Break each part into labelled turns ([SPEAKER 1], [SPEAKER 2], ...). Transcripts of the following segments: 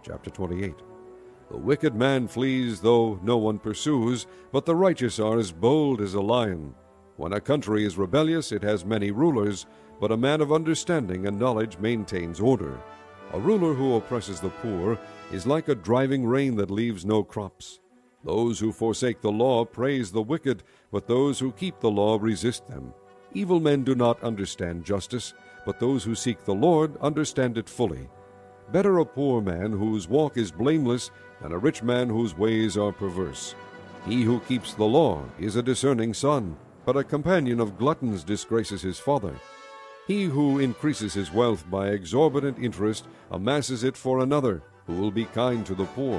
[SPEAKER 1] Chapter 28. The wicked man flees though no one pursues, but the righteous are as bold as a lion. When a country is rebellious, it has many rulers, but a man of understanding and knowledge maintains order. A ruler who oppresses the poor is like a driving rain that leaves no crops. Those who forsake the law praise the wicked, but those who keep the law resist them. Evil men do not understand justice, but those who seek the Lord understand it fully. Better a poor man whose walk is blameless than a rich man whose ways are perverse. He who keeps the law is a discerning son, but a companion of gluttons disgraces his father. He who increases his wealth by exorbitant interest amasses it for another, who will be kind to the poor.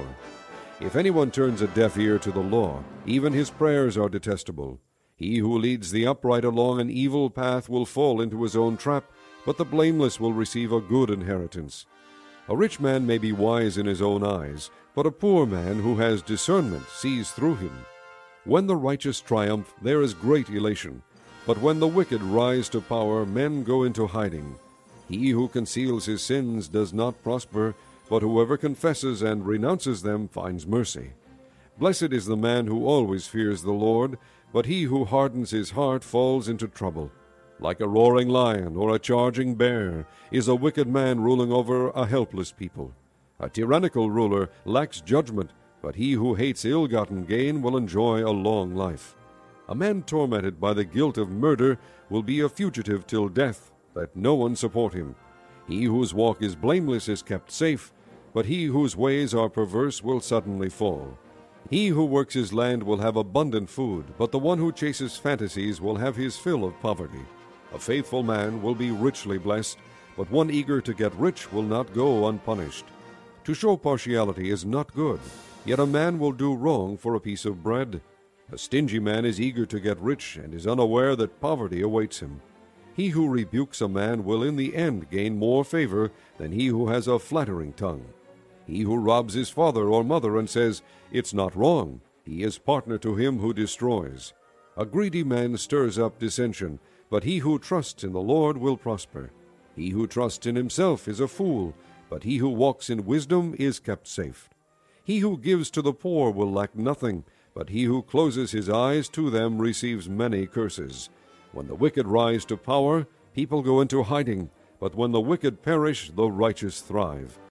[SPEAKER 1] If anyone turns a deaf ear to the law, even his prayers are detestable. He who leads the upright along an evil path will fall into his own trap, but the blameless will receive a good inheritance. A rich man may be wise in his own eyes, but a poor man who has discernment sees through him. When the righteous triumph, there is great elation, but when the wicked rise to power, men go into hiding. He who conceals his sins does not prosper, but whoever confesses and renounces them finds mercy. Blessed is the man who always fears the Lord, but he who hardens his heart falls into trouble. Like a roaring lion or a charging bear is a wicked man ruling over a helpless people. A tyrannical ruler lacks judgment, but he who hates ill-gotten gain will enjoy a long life. A man tormented by the guilt of murder will be a fugitive till death. Let no one support him. He whose walk is blameless is kept safe, but he whose ways are perverse will suddenly fall. He who works his land will have abundant food, but the one who chases fantasies will have his fill of poverty. A faithful man will be richly blessed, but one eager to get rich will not go unpunished. To show partiality is not good, yet a man will do wrong for a piece of bread. A stingy man is eager to get rich and is unaware that poverty awaits him. He who rebukes a man will in the end gain more favor than he who has a flattering tongue. He who robs his father or mother and says, "It's not wrong," he is partner to him who destroys. A greedy man stirs up dissension, but he who trusts in the Lord will prosper. He who trusts in himself is a fool, but he who walks in wisdom is kept safe. He who gives to the poor will lack nothing, but he who closes his eyes to them receives many curses. When the wicked rise to power, people go into hiding, but when the wicked perish, the righteous thrive.